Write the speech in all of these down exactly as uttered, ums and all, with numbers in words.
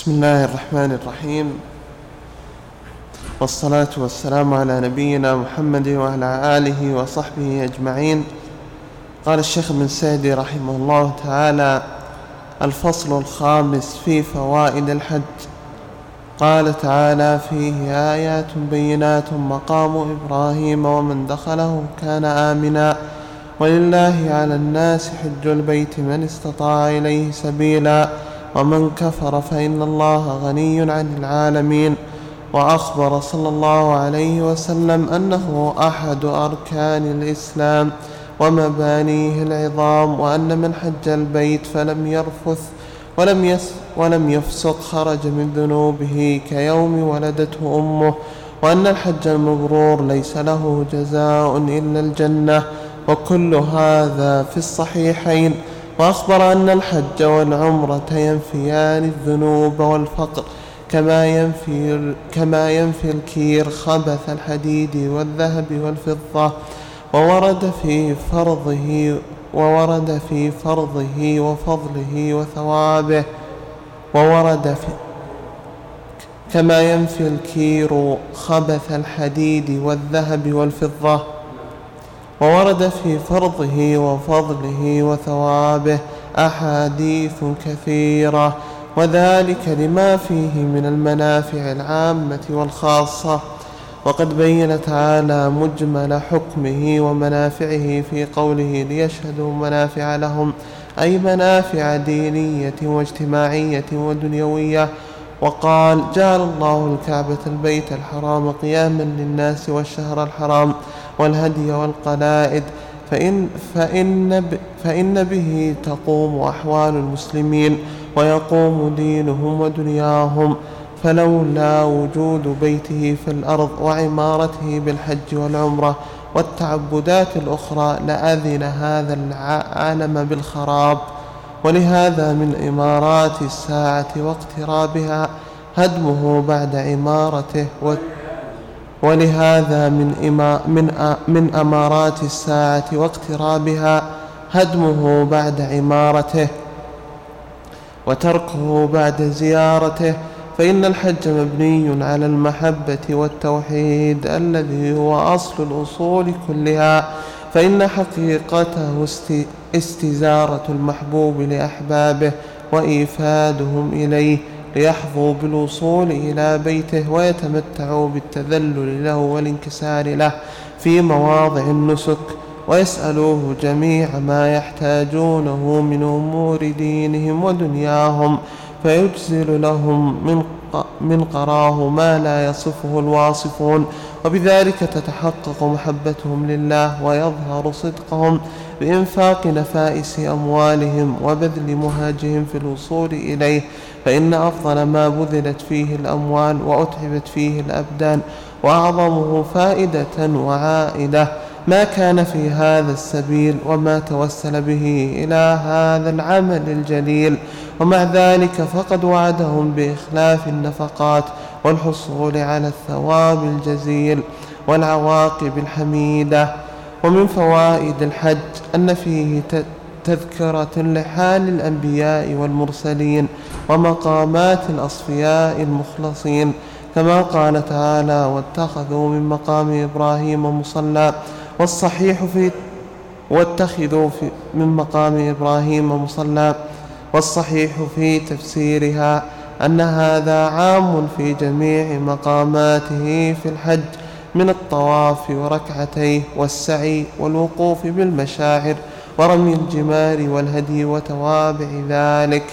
بسم الله الرحمن الرحيم، والصلاة والسلام على نبينا محمد وعلى آله وصحبه أجمعين. قال الشيخ ابن سعدي رحمه الله تعالى: الفصل الخامس في فوائد الحج. قال تعالى: فيه آيات بينات مقام إبراهيم ومن دخله كان آمنا ولله على الناس حج البيت من استطاع إليه سبيلا ومن كفر فإن الله غني عن العالمين. وأخبر صلى الله عليه وسلم أنه أحد أركان الإسلام ومبانيه العظام، وأن من حج البيت فلم يرفث ولم, يس ولم يفسق خرج من ذنوبه كيوم ولدته أمه، وأن الحج المبرور ليس له جزاء إلا الجنة، وكل هذا في الصحيحين. وأخبر أن الحج والعمرة ينفيان الذنوب والفقر كما ينفي, كما ينفي الكير خبث الحديد والذهب والفضة. وورد في فرضه وورد في فرضه وفضله وثوابه وورد في كما ينفي الكير خبث الحديد والذهب والفضة وورد في فرضه وفضله وثوابه أحاديث كثيرة، وذلك لما فيه من المنافع العامة والخاصة. وقد بين تعالى مجمل حكمه ومنافعه في قوله: ليشهدوا منافع لهم، أي منافع دينية واجتماعية ودنيوية. وقال: جعل الله الكعبة البيت الحرام قياما للناس والشهر الحرام والهدي والقلائد، فإن, فإن, فإن به تقوم أحوال المسلمين ويقوم دينهم ودنياهم، فلولا وجود بيته في الأرض وعمارته بالحج والعمرة والتعبدات الأخرى لأذن هذا العالم بالخراب. ولهذا من إمارات الساعة واقترابها هدمه بعد عمارته ولهذا من, إما من, من أمارات الساعة واقترابها هدمه بعد عمارته وتركه بعد زيارته، فإن الحج مبني على المحبة والتوحيد الذي هو أصل الأصول كلها، فإن حقيقته استزارة المحبوب لأحبابه وإيفادهم إليه ليحظوا بالوصول إلى بيته ويتمتعوا بالتذلل له والانكسار له في مواضع النسك، ويسألوه جميع ما يحتاجونه من أمور دينهم ودنياهم، فيجزل لهم من من قراه ما لا يصفه الواصفون، وبذلك تتحقق محبتهم لله ويظهر صدقهم بإنفاق نفائس أموالهم وبذل مهاجهم في الوصول إليه، فإن أفضل ما بذلت فيه الأموال وأتعبت فيه الأبدان وأعظمه فائدة وعائدة ما كان في هذا السبيل وما توسل به إلى هذا العمل الجليل. ومع ذلك فقد وعدهم بإخلاف النفقات والحصول على الثواب الجزيل والعواقب الحميدة. ومن فوائد الحج أن فيه تذكرة لحال الأنبياء والمرسلين ومقامات الأصفياء المخلصين، كما قال تعالى: واتخذوا من مقام إبراهيم مصلى. والصحيح في واتخذوا في من مقام إبراهيم مصلى والصحيح في تفسيرها أن هذا عام في جميع مقاماته في الحج من الطواف وركعتيه والسعي والوقوف بالمشاعر ورمي الجمار والهدي وتوابع ذلك.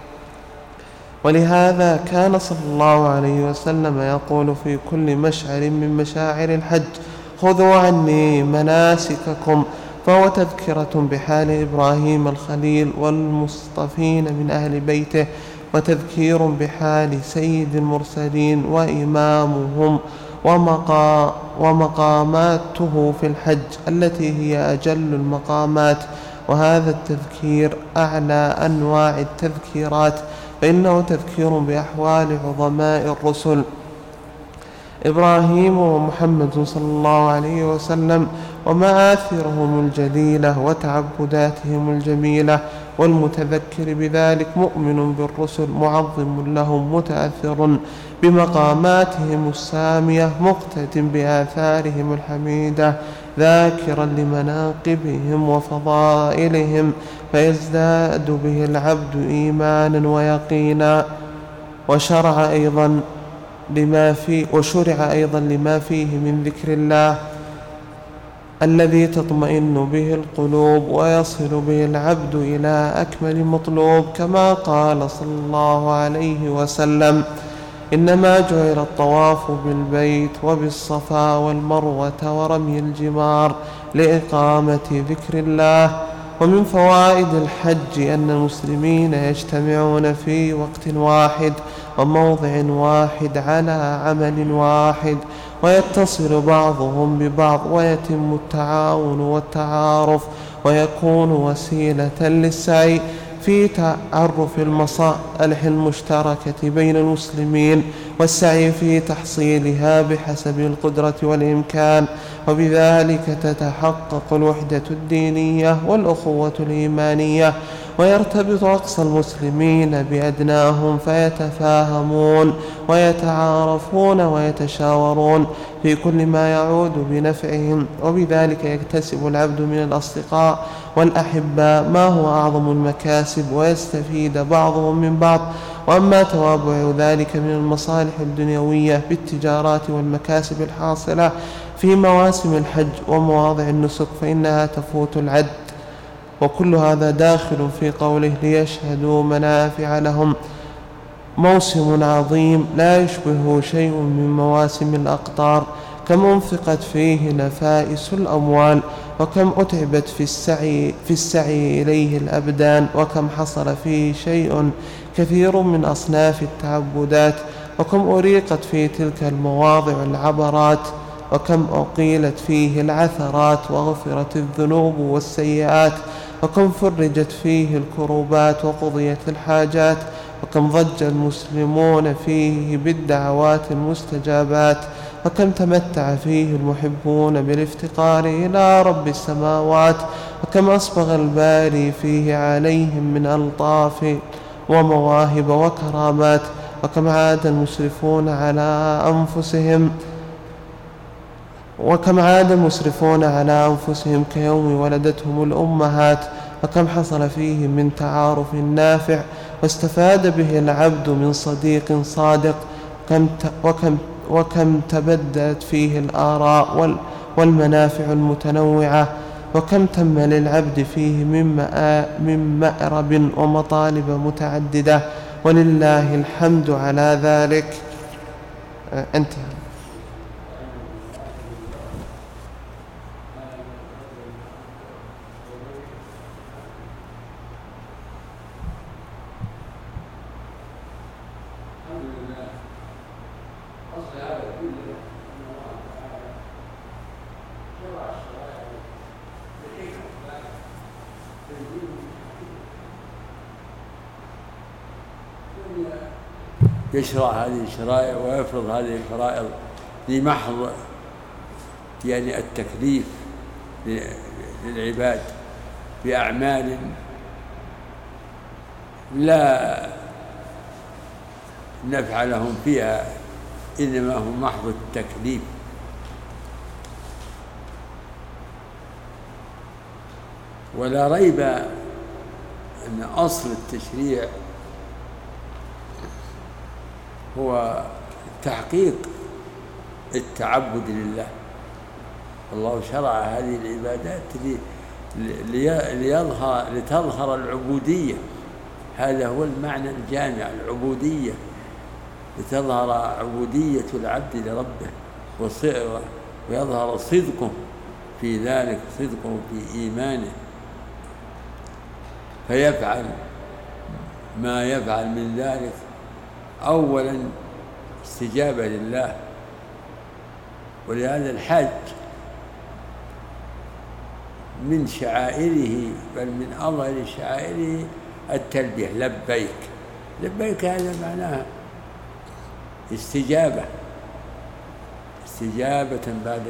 ولهذا كان صلى الله عليه وسلم يقول في كل مشعر من مشاعر الحج: خذوا عني مناسككم، فهو تذكرة بحال إبراهيم الخليل والمصطفين من أهل بيته، وتذكير بحال سيد المرسلين وإمامهم ومقا ومقاماته في الحج التي هي أجل المقامات. وهذا التذكير أعلى أنواع التذكيرات، فإنه تذكير بأحوال عظماء الرسل إبراهيم ومحمد صلى الله عليه وسلم ومآثرهم الجليلة وتعبداتهم الجميلة والمتذكر بذلك مؤمن بالرسل معظم لهم متأثر بمقاماتهم السامية مقتد بآثارهم الحميدة ذاكرا لمناقبهم وفضائلهم فيزداد به العبد إيمانا ويقينا. وشرع أيضا لما فيه وشرع أيضا لما فيه من ذكر الله الذي تطمئن به القلوب ويصل به العبد إلى أكمل مطلوب، كما قال صلى الله عليه وسلم: إنما جعل الطواف بالبيت وبالصفا والمروة ورمي الجمار لإقامة ذكر الله. ومن فوائد الحج أن المسلمين يجتمعون في وقت واحد وموضع واحد على عمل واحد ويتصل بعضهم ببعض ويتم التعاون والتعارف ويكون وسيلة للسعي في تعرف المصالح المشتركة بين المسلمين والسعي في تحصيلها بحسب القدرة والإمكان، وبذلك تتحقق الوحدة الدينية والأخوة الإيمانية ويرتبط أقصى المسلمين بأدناهم فيتفاهمون ويتعارفون ويتشاورون في كل ما يعود بنفعهم، وبذلك يكتسب العبد من الأصدقاء والأحباء ما هو أعظم المكاسب ويستفيد بعضهم من بعض. وأما توابع ذلك من المصالح الدنيوية بالتجارات والمكاسب الحاصلة في مواسم الحج ومواضع النسك فإنها تفوت العد، وكل هذا داخل في قوله: ليشهدوا منافع لهم. موسم عظيم لا يشبهه شيء من مواسم الأقطار، كم أنفقت فيه نفائس الأموال، وكم أتعبت في السعي, في السعي إليه الأبدان، وكم حصل فيه شيء كثير من أصناف التعبدات، وكم أريقت في تلك المواضع العبرات، وكم أقيلت فيه العثرات وغفرت الذنوب والسيئات، وكم فرجت فيه الكروبات وقضيت الحاجات، وكم ضج المسلمون فيه بالدعوات المستجابات، وكم تمتع فيه المحبون بالافتقار إلى رب السماوات، وكم أصبغ الباري فيه عليهم من ألطاف ومواهب وكرامات، وكم عاد المسرفون على أنفسهم وكم عاد المسرفون على أنفسهم كيوم ولدتهم الأمهات، وكم حصل فيه من تعارف نافع واستفاد به العبد من صديق صادق، وكم, وكم تبدت فيه الآراء والمنافع المتنوعة، وكم تم للعبد فيه من مأرب ومطالب متعددة، ولله الحمد على ذلك. انتهى. يشرع هذه الشرائع ويفرض هذه الفرائض لمحض يعني التكليف للعباد بأعمال لا نفع لهم فيها، إنما هو محض التكليف. ولا ريب أن أصل التشريع هو تحقيق التعبد لله. الله شرع هذه العبادات ليظهر لتظهر العبودية، هذا هو المعنى الجامع، العبودية، لتظهر عبودية العبد لربه ويظهر صدقه في ذلك، صدقه في إيمانه، فيفعل ما يفعل من ذلك أولا استجابة لله. ولهذا الحج من شعائره بل من أظهر شعائره التلبية، لبيك. لبيك هذا معناها استجابة، استجابة بعد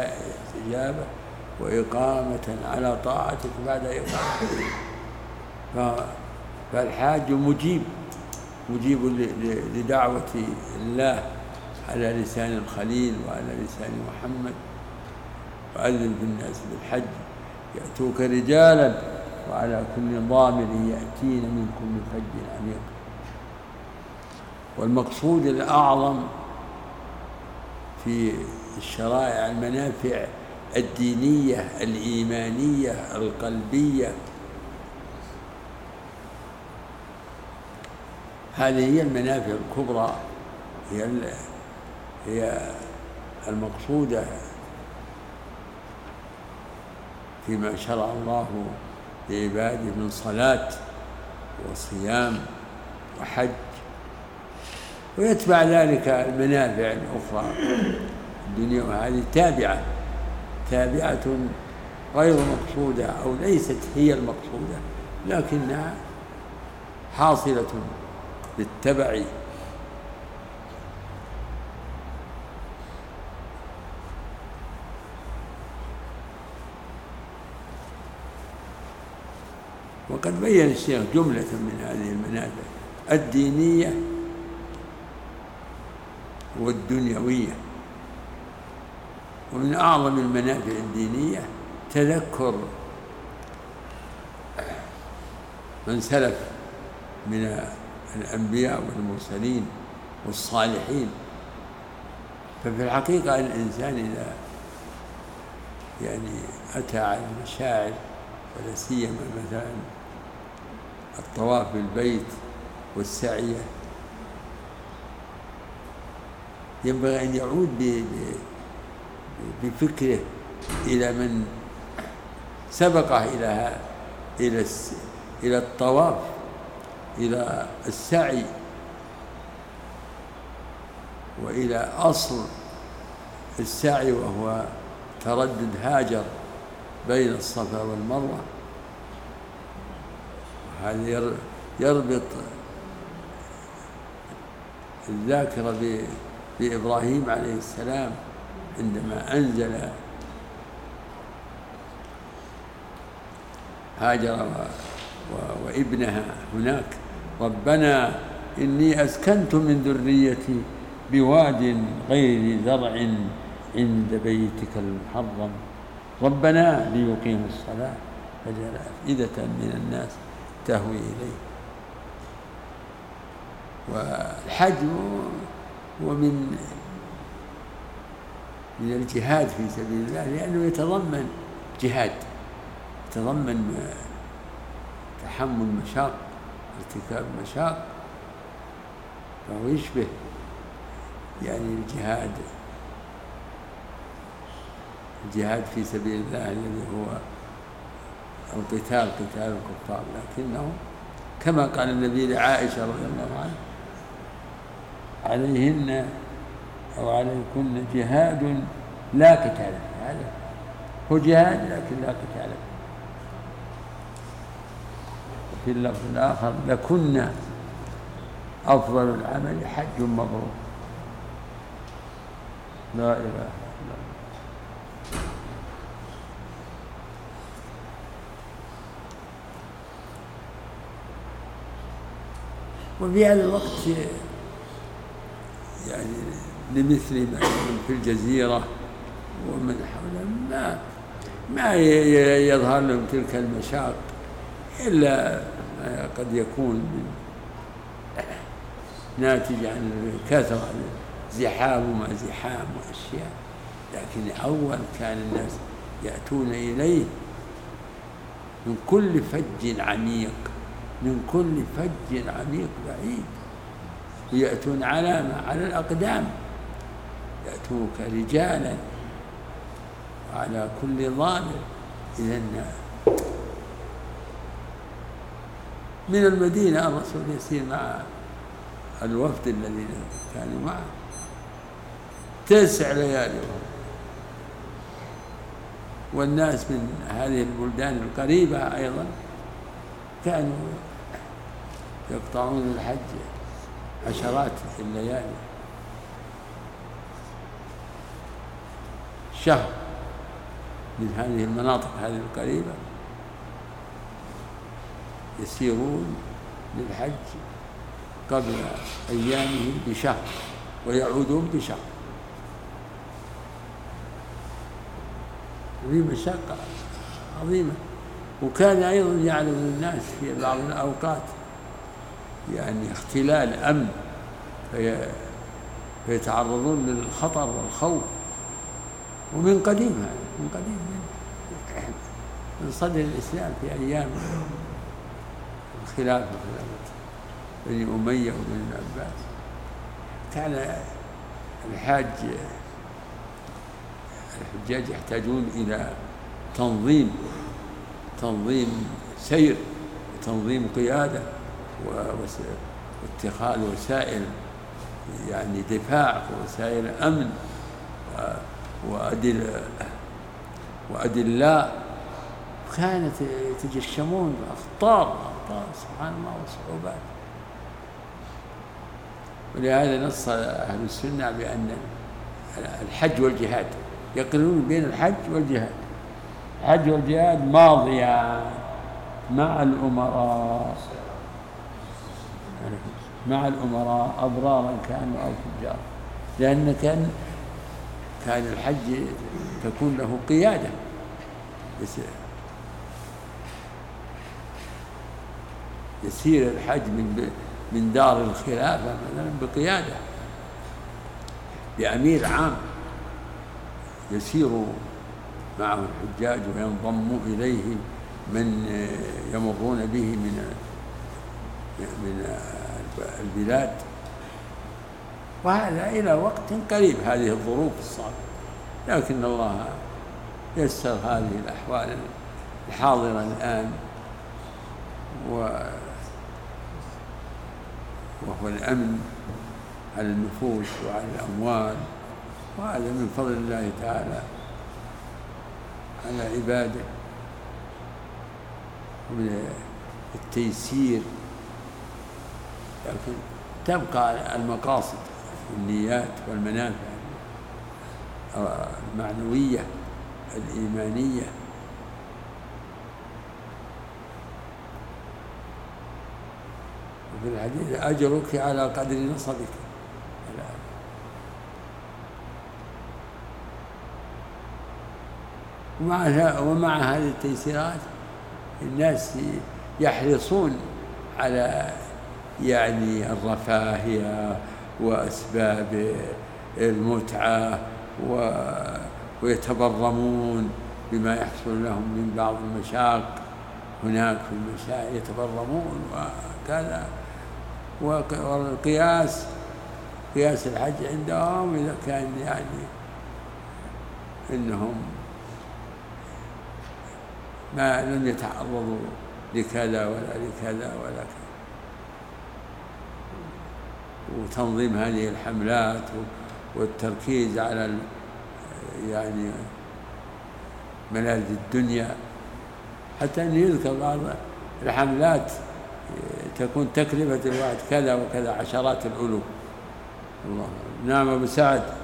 استجابة، وإقامة على طاعتك بعد إقامة. فالحاج مجيب مجيب لدعوة الله على لسان الخليل وعلى لسان محمد. وأذن في الناس بالحج يأتوك رجالا وعلى كل ضامر يأتين من كل فج عميق. والمقصود الأعظم في الشرائع المنافع الدينية الإيمانية القلبية، هذه هي المنافع الكبرى، هي هي المقصودة فيما شرع الله لعباده من صلاة وصيام وحج، ويتبع ذلك المنافع الأخرى الدنيا، وهذه تابعة تابعة غير مقصودة أو ليست هي المقصودة، لكنها حاصلة بالتبع. وقد بين الشيخ جملة من هذه المنافع الدينية والدنيوية. ومن أعظم المنافع الدينية تذكر من سلف من الأنبياء والمرسلين والصالحين. ففي الحقيقة الإنسان إذا يعني أتى على المشاعر ولا سيما مثلا الطواف بالبيت والسعي، ينبغي أن يعود بفكره إلى من سبقه إلى إلى إلى الطواف، إلى السعي، وإلى أصل السعي وهو تردد هاجر بين الصفا والمروة. هذا يربط الذاكرة بإبراهيم عليه السلام عندما أنزل هاجر وابنها هناك: ربنا إني أسكنت من ذريتي بواد غير زرع عند بيتك المحرم ربنا ليقيموا الصلاة فجعل أفئدة من الناس تهوي إليه. والحج هو من من الجهاد في سبيل الله، لأنه يتضمن جهاد، يتضمن تحمل مشاق، ارتكاب مشاق، فهو يشبه يعني الجهاد الجهاد في سبيل الله الذي هو القتال، قتال الكفار، لكنه كما قال النبي لعائشة رضي الله عنها: عليهن أو عليكن جهاد لا قتال فيه. هذا هو جهاد لكن لا قتال فيه. وفي اللفظ الآخر: لكن أفضل العمل حج مبرور. لا إله إلا الله. وفي هذا الوقت يعني لمثل ما في الجزيرة ومن حولها ما ما يظهر لهم تلك المشاق، إلا قد يكون من ناتج عن كثرة زحام وما زحام وأشياء. لكن أول كان الناس يأتون إليه من كل فج عميق، من كل فج عميق بعيد، ويأتون على ما على الأقدام، يأتوك رجالا وعلى كل ضامر. إذن من المدينة الرسول يسير مع الوفد الذين كانوا معه تسع ليالي، والناس من هذه البلدان القريبة أيضا كانوا يقطعون الحج عشرات الليالي، شهر من هذه المناطق هذه القريبة يسيرون للحج قبل أيامه بشهر ويعودون بشهر، وفي مشقة عظيمة. وكان أيضا يعلم الناس في بعض الأوقات يعني اختلال أمن في فيتعرضون للخطر والخوف، ومن قديم هذا من قديم من صدر الإسلام في أيام الخلافة بني أمية وبني العباس كان الحاج الحجاج يحتاجون إلى تنظيم تنظيم سير وتنظيم قيادة واتخاذ وسائل يعني دفاع ووسائل أمن وأدل وأدلاء، كانت يتجشمون أخطار أخطار سبحان الله وصعوبات. ولهذا نص أهل السنة بأن الحج والجهاد يقرنون بين الحج والجهاد. الحج والجهاد ماضية مع الأمراء مع الأمراء أبرارا كانوا أو فجارا، لأن كان كان الحج تكون له قيادة، يسير الحج من من دار الخلافة مثلا بقيادة بأمير عام يسير معه الحجاج وينضم إليه من يمرون به من من البلاد. وهذا إلى وقت قريب هذه الظروف الصعبة، لكن الله يسر هذه الأحوال الحاضرة الآن، وهو الأمن على النفوس وعلى الأموال، وهذا من فضل الله تعالى على عباده ومن التيسير. لكن تبقى المقاصد والنيات والمنافع المعنوية الإيمانية. وفي الحديث أجرك على قدر نصبك. ومع ومع هذه التيسيرات الناس يحرصون على يعني الرفاهية وأسباب المتعة، ويتبرمون بما يحصل لهم من بعض المشاق هناك في المشاعر، يتبرمون وكذا. والقياس قياس الحج عندهم إذا كان يعني إنهم ما لم يتعرضوا لكذا ولا لكذا ولا كذا. وتنظيم هذه الحملات والتركيز على يعني ملاذ الدنيا، حتى أن يذكر بعض الحملات تكون تكلفة الواحد كذا وكذا عشرات الألوف. الله. نعم أبو سعد.